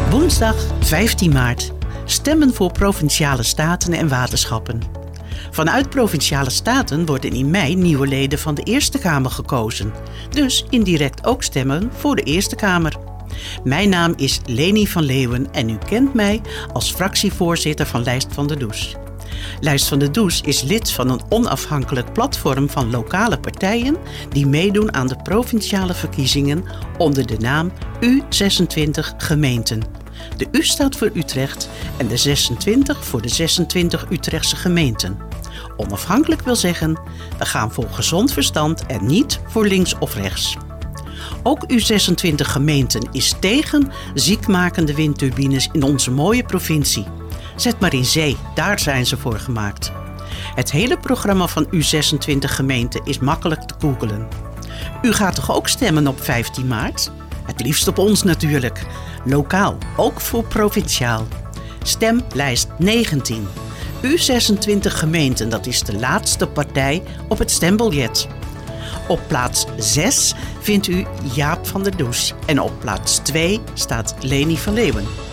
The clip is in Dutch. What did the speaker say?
Woensdag 15 maart. Stemmen voor Provinciale Staten en Waterschappen. Vanuit Provinciale Staten worden in mei nieuwe leden van de Eerste Kamer gekozen. Dus indirect ook stemmen voor de Eerste Kamer. Mijn naam is Leni van Leeuwen en u kent mij als fractievoorzitter van Lijst van de Does. Lijst van de Does is lid van een onafhankelijk platform van lokale partijen die meedoen aan de provinciale verkiezingen onder de naam U26 Gemeenten. De U staat voor Utrecht en de 26 voor de 26 Utrechtse gemeenten. Onafhankelijk wil zeggen, we gaan voor gezond verstand en niet voor links of rechts. Ook U26 Gemeenten is tegen ziekmakende windturbines in onze mooie provincie. Zet maar in zee, daar zijn ze voor gemaakt. Het hele programma van U26 Gemeenten is makkelijk te googlen. U gaat toch ook stemmen op 15 maart? Het liefst op ons natuurlijk. Lokaal, ook voor provinciaal. Stem lijst 19. U26 Gemeenten, dat is de laatste partij op het stembiljet. Op plaats 6 vindt u Jaap van der Does en op plaats 2 staat Leni van Leeuwen.